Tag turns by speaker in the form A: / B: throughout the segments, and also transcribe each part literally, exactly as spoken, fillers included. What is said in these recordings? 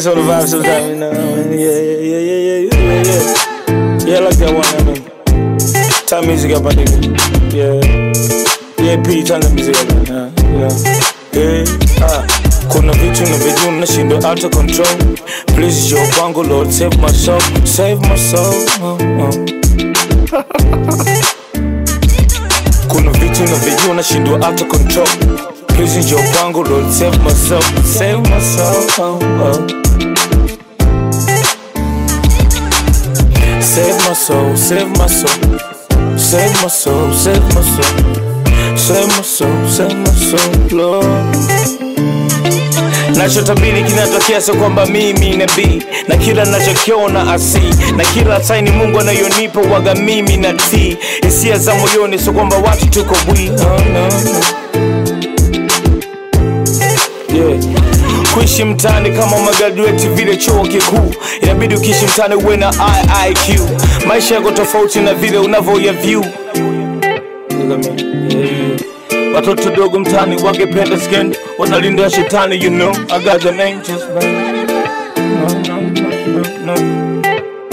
A: just on the vibe sometimes, you know. Yeah, yeah, yeah, yeah, yeah, yeah, yeah. Yeah, I like that one, I mean. Time music up, my nigga. Yeah. Yeah, P, turn the music up, man. Yeah. Yeah. Ah. Kuna vitu na vitu nashindo out of control. Please your bango, Lord, save my soul. Save my soul. Oh, oh. Kuna vitu na vitu nashindo out of control. Please your bango, Lord, save my soul. Save my soul. Oh, oh. Save my soul, save my soul. Save my soul, save my soul. Save my soul, save my soul, Lord. Nachotabiri kinatokea so kwamba mimi nabii, na kila nachokiona asi, na kila taini Mungu anayonipa waga mimi na tii. Hisia za moyoni so kwamba watu tuko bwi. Oh, no, no. Yeah. Kuishi mtaani kama umegraduate vile chuo kikuu, inabidi ukiishi mtaani uwe na I I Q. Maisha yako tofauti na vile unavyoya view. Yeah. Watoto dogo mtaani wangependa skendo, wanalinda shetani, you know. I got the name just man. No, no, no, no.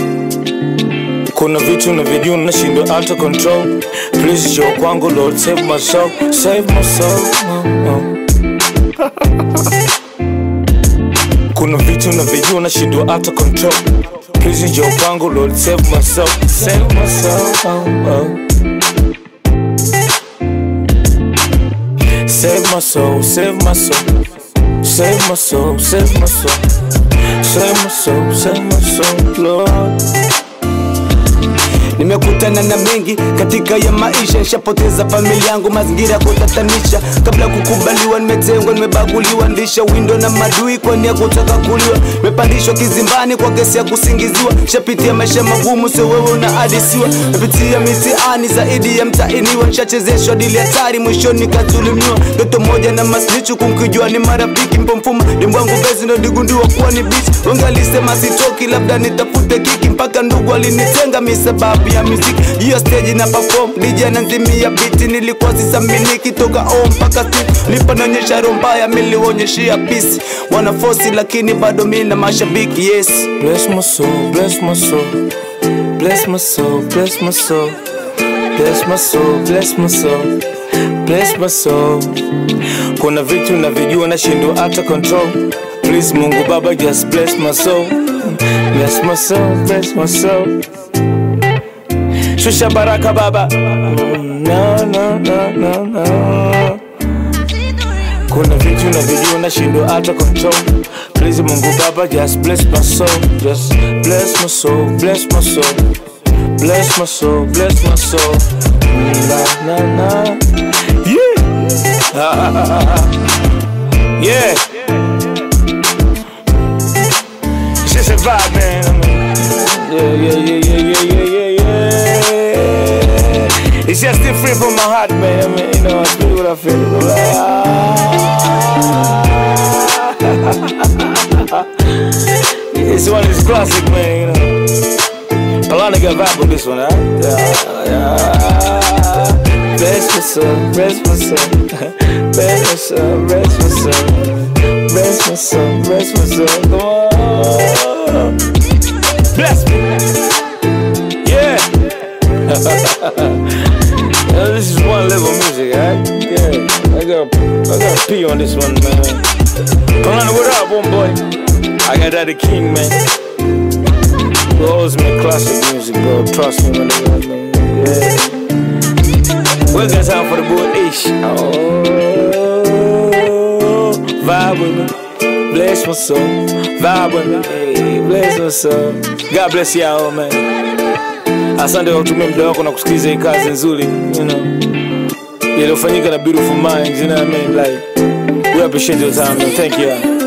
A: Kuna vitu na vitu nashindo out of control. Please show kwangu, Lord, save my soul. Save my soul. Oh, oh. Kuna vitu na vitu nashindo out of control. Please show kwangu, Lord, save my soul. Save my soul. Oh, oh. Save my soul, save my soul. Save my soul, save my soul. Save my soul, save my soul, Lord.
B: Nimekutana na mengi katika ya maisha, nishapoteza familia yangu, mazingira ya kutatanisha. Kabla kukubaliwa nimetengwa, nimebaguliwa, ndisha window na madui kwa nia kutaka kuliwa. Nimepandishwa kizimbani kwa kesi ya kusingiziwa. Nishapitia maisha magumu, sio wewe unahadisiwa. Nimepitia mitiani zaidi ya mtainiwa. Nishachezeshwa dili hatari, mwishoni nikadhulumiwa. Ndoto moja na masnichu kumkijua ni marafiki. Mpomfuma dembo wangu bezi ndo digundua kuwa ni bitch. Wengi alisema sitoki, labda nitafute kiki. Mpaka ndugu alinitenga misababu ya muziki. Hiyo stage na perform D J na nzimia beat. Nilikuwa sisaminiki toka home mpaka street. Nilipononyesha rombaya milionyeshia peace. Wana force lakini bado mimi na mashabiki. Yes.
A: Bless my soul, bless my soul. Bless my soul, bless my soul. Bless my soul, bless my soul. Bless my soul. Kuna vitu na vijua nashindo out of control. Please Mungu Baba, just bless my soul. Bless my soul, bless my soul. Shusha baraka Baba. No, no, no, no, no. Kuna vitu na vijua nashindo out of control. Please Mungu Baba, just bless my soul. Just bless my soul, bless my soul. Bless my soul, bless my soul. Na, na, na. Yeah. Yeah. It's just a vibe, man. I mean, yeah, yeah, yeah, yeah, yeah, yeah, yeah, yeah. It's just different from my heart, man. I mean, you know, I feel what I feel. Like, ah. It's one of these classic, man, you know. Alana got vibe on this one, huh? Yeah, yeah. Bless my soul, bless my soul. Bless my soul, bless my soul. Bless my soul, bless my soul. Come on. Bless me. Yeah. Yeah, this is one level music, right? Yeah. I got I got P on this one, man. Alana, what up, one boy? I got that the king, man. Always make classic music, bro. Trust me, man. Yeah. We're gonna time for the boy Ish. Oh, vibe with me. Bless my soul. Vibe with me. Hey, bless my soul. God bless y'all, man. Asante kwa kutumia muda wako na kusikiliza hii kazi nzuri, you know. Iliyofanyika na Beautiful Minds, you know what I mean? Like, we appreciate your time, man. Thank you.